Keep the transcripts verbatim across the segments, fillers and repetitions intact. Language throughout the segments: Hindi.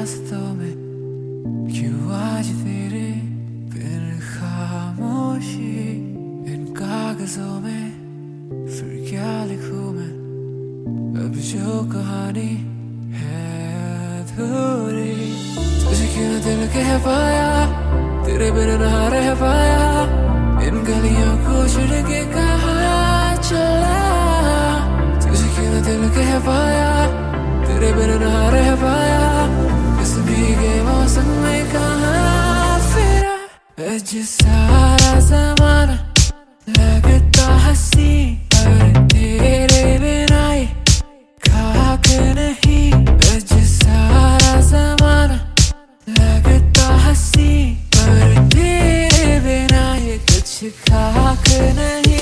रास्तों में क्यों आज तेरे बिन खामोशी, इन कागजों में फिर क्या लिखूं मैं, अब जो कहानी है अधूरी। तुझे क्यों दिल कह पाया, तेरे बिन ना रह पाया, इन गलियों को छोड़ के कहाँ चला। तुझे क्यों दिल कह पाया, तेरे बिन ना रह पाया, इस भीगे मौसम में कहाँ फिरा। आज सारा ज़माना लगता हंसी, पर तेरे बिना ये खाक नहीं। आज सारा ज़माना लगता हंसी, पर तेरे बिना ये कुछ खाक नहीं।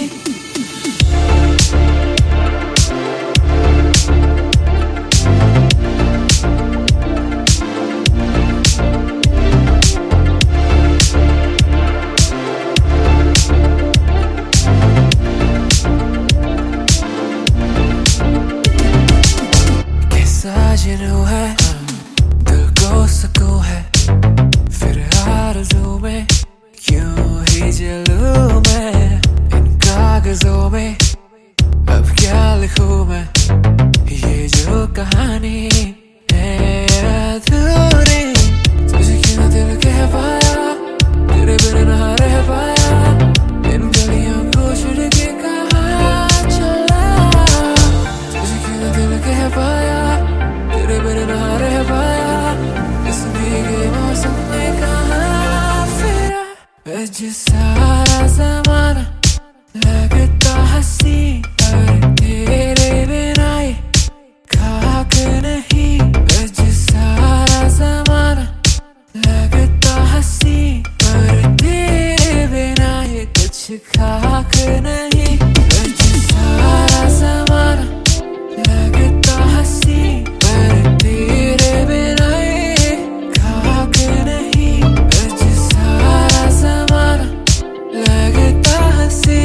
साजनू है दिल को सुकून है, फिर आरज़ू में क्यों ही जलूं मैं। इन कागजों में अब क्या लिखूं मैं, ये जो कहानी है अधूरी। तुझे क्यों दिल कह पाया, तेरे बिन ना रह पाया, इन गलियों को छोड़ के कहाँ चला। तुझे क्यों दिल कह पाया, तेरे बिन ना रह पाया, इस भीगे मौसम में कहाँ फिरा। आज सारा ज़माना लगता हंसी, पर तेरे बिना ये खाक नहीं। आज सारा ज़माना लगता हंसी, पर तेरे बिना ये कुछ खाक नहीं। आज सारा ज़माना लगता हंसी, पर तेरे बिना ये खाक नहीं। आज सारा ज़माना लगता हंसी।